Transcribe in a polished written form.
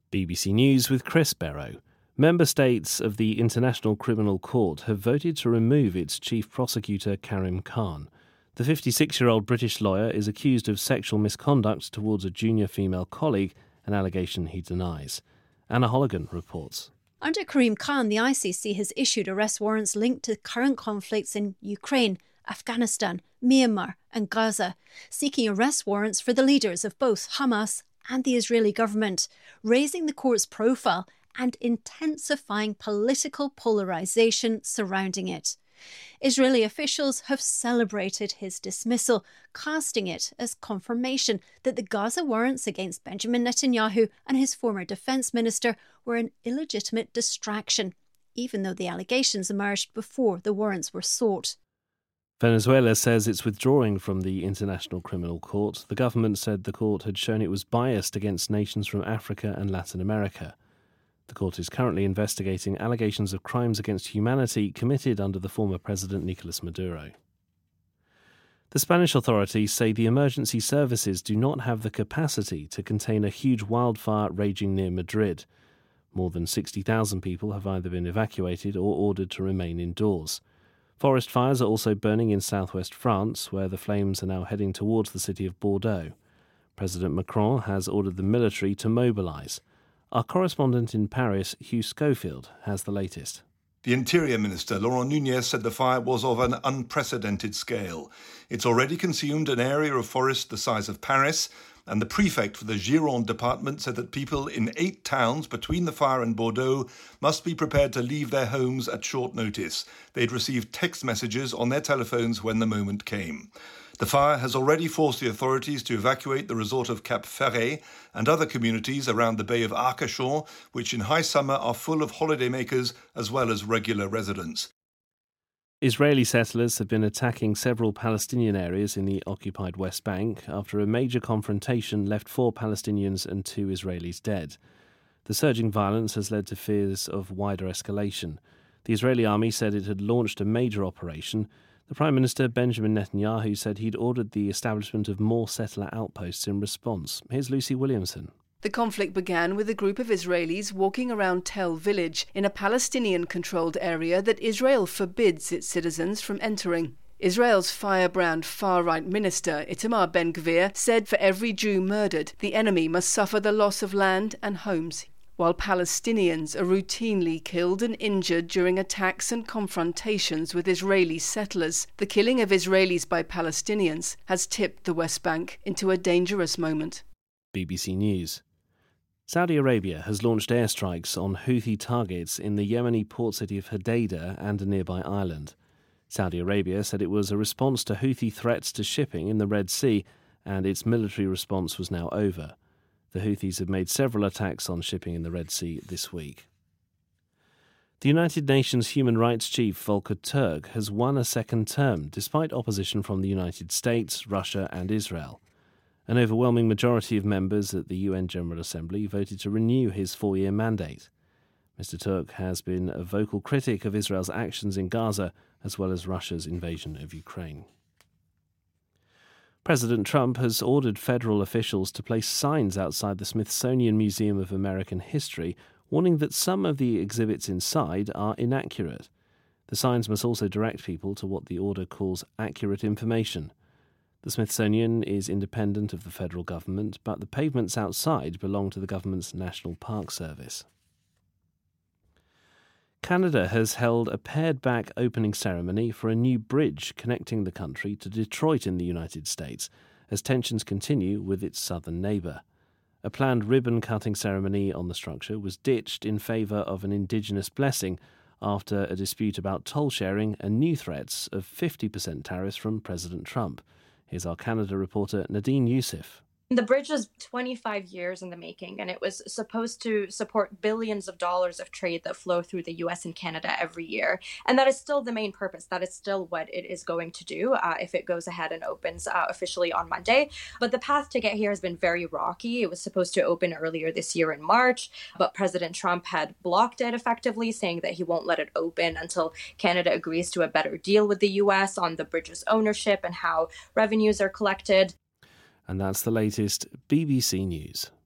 BBC News with Chris Barrow. Member states of the International Criminal Court have voted to remove its chief prosecutor, Karim Khan. The 56-year-old British lawyer is accused of sexual misconduct towards a junior female colleague, an allegation he denies. Anna Holligan reports. Under Karim Khan, the ICC has issued arrest warrants linked to current conflicts in Ukraine, Afghanistan, Myanmar and Gaza, seeking arrest warrants for the leaders of both Hamas and the Israeli government, raising the court's profile and intensifying political polarisation surrounding it. Israeli officials have celebrated his dismissal, casting it as confirmation that the Gaza warrants against Benjamin Netanyahu and his former defence minister were an illegitimate distraction, even though the allegations emerged before the warrants were sought. Venezuela says it's withdrawing from the International Criminal Court. The government said the court had shown it was biased against nations from Africa and Latin America. The court is currently investigating allegations of crimes against humanity committed under the former president Nicolas Maduro. The Spanish authorities say the emergency services do not have the capacity to contain a huge wildfire raging near Madrid. More than 60,000 people have either been evacuated or ordered to remain indoors. Forest fires are also burning in southwest France, where the flames are now heading towards the city of Bordeaux. President Macron has ordered the military to mobilise. Our correspondent in Paris, Hugh Schofield, has the latest. The Interior Minister, Laurent Nunez, said the fire was of an unprecedented scale. It's already consumed an area of forest the size of Paris, and the prefect for the Gironde department said that people in 8 towns between the fire and Bordeaux must be prepared to leave their homes at short notice. They'd received text messages on their telephones when the moment came. The fire has already forced the authorities to evacuate the resort of Cap Ferret and other communities around the Bay of Arcachon, which in high summer are full of holidaymakers as well as regular residents. Israeli settlers have been attacking several Palestinian areas in the occupied West Bank after a major confrontation left 4 Palestinians and 2 Israelis dead. The surging violence has led to fears of wider escalation. The Israeli army said it had launched a major operation. The Prime Minister, Benjamin Netanyahu, said he'd ordered the establishment of more settler outposts in response. Here's Lucy Williamson. The conflict began with a group of Israelis walking around Tel village in a Palestinian-controlled area that Israel forbids its citizens from entering. Israel's firebrand far-right minister, Itamar Ben-Gvir, said for every Jew murdered, the enemy must suffer the loss of land and homes, while Palestinians are routinely killed and injured during attacks and confrontations with Israeli settlers. The killing of Israelis by Palestinians has tipped the West Bank into a dangerous moment. BBC News. Saudi Arabia has launched airstrikes on Houthi targets in the Yemeni port city of Hodeidah and a nearby island. Saudi Arabia said it was a response to Houthi threats to shipping in the Red Sea, and its military response was now over. The Houthis have made several attacks on shipping in the Red Sea this week. The United Nations Human Rights Chief Volker Turk has won a second term, despite opposition from the United States, Russia and Israel. An overwhelming majority of members at the UN General Assembly voted to renew his 4-year mandate. Mr. Turk has been a vocal critic of Israel's actions in Gaza, as well as Russia's invasion of Ukraine. President Trump has ordered federal officials to place signs outside the Smithsonian Museum of American History, warning that some of the exhibits inside are inaccurate. The signs must also direct people to what the order calls accurate information. The Smithsonian is independent of the federal government, but the pavements outside belong to the government's National Park Service. Canada has held a pared-back opening ceremony for a new bridge connecting the country to Detroit in the United States, as tensions continue with its southern neighbour. A planned ribbon-cutting ceremony on the structure was ditched in favour of an Indigenous blessing after a dispute about toll sharing and new threats of 50% tariffs from President Trump. Here's our Canada reporter Nadine Youssef. The bridge was 25 years in the making, and it was supposed to support billions of dollars of trade that flow through the US and Canada every year. And that is still the main purpose. That is still what it is going to do if it goes ahead and opens officially on Monday. But the path to get here has been very rocky. It was supposed to open earlier this year in March, but President Trump had blocked it effectively, saying that he won't let it open until Canada agrees to a better deal with the US on the bridge's ownership and how revenues are collected. And that's the latest BBC News.